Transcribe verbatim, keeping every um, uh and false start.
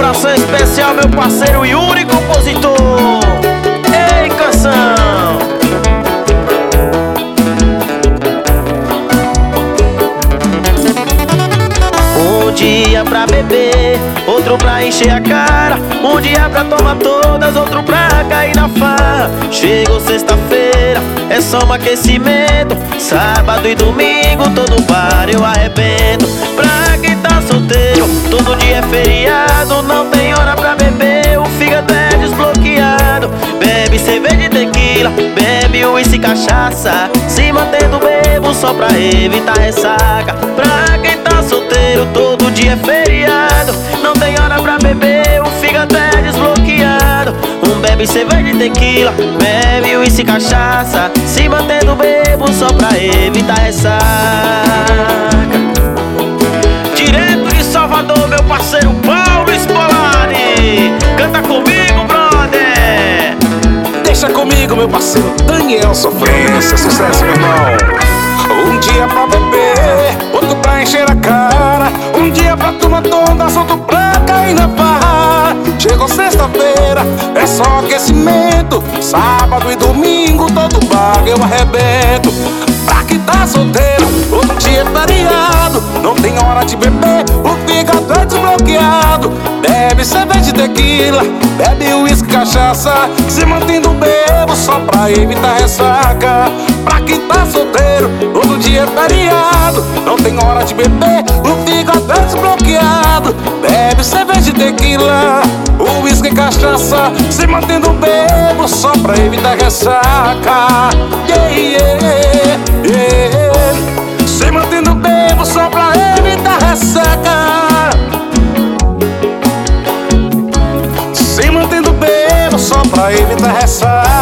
Dedicação especial, meu parceiro Yuri, compositor. Ei, canção! Um dia pra beber, outro pra encher a cara. Um dia pra tomar todas, outro pra cair na farra. Chegou sexta-feira, é só um aquecimento. Sábado e domingo, todo bar eu arrebento. Pra quem tá solteiro, todo dia é feriado. Não tem hora pra beber, o fígado é desbloqueado. Bebe cerveja e tequila, bebe uísque e cachaça, se mantendo bebo só pra evitar ressaca. Pra quem tá solteiro, todo dia é feriado. Não tem hora pra beber, o fígado é desbloqueado. Um bebe cerveja e tequila, bebe uísque e cachaça, se mantendo bebo só pra evitar ressaca. Direto de Salvador, meu parceiro Paulo Spolari. Canta comigo, brother. Deixa comigo, meu parceiro Daniel Sofrência. Sucesso, meu irmão. Um dia pra beber, outro pra encher a cara. Um dia pra tomar toda, outro pra cair na farra. Chegou sexta-feira, é só aquecimento. Sábado e domingo, todo bar eu arrebento. Pra quem tá solteiro, outro dia é feriado. Não tem hora de beber, o fígado é desbloqueado. Bebe cerveja e tequila, bebe uísque e cachaça, se mantendo bebo só pra evitar ressaca. Pra quem tá solteiro, todo dia é feriado. Não tem hora de beber, o fígado é desbloqueado. Bebe cerveja e tequila, uísque e cachaça, se mantendo bebo só pra evitar ressaca. Yeah, yeah, yeah. Se mantendo bebo só pra evitar ressaca. Se mantendo bebo só pra evitar ressaca.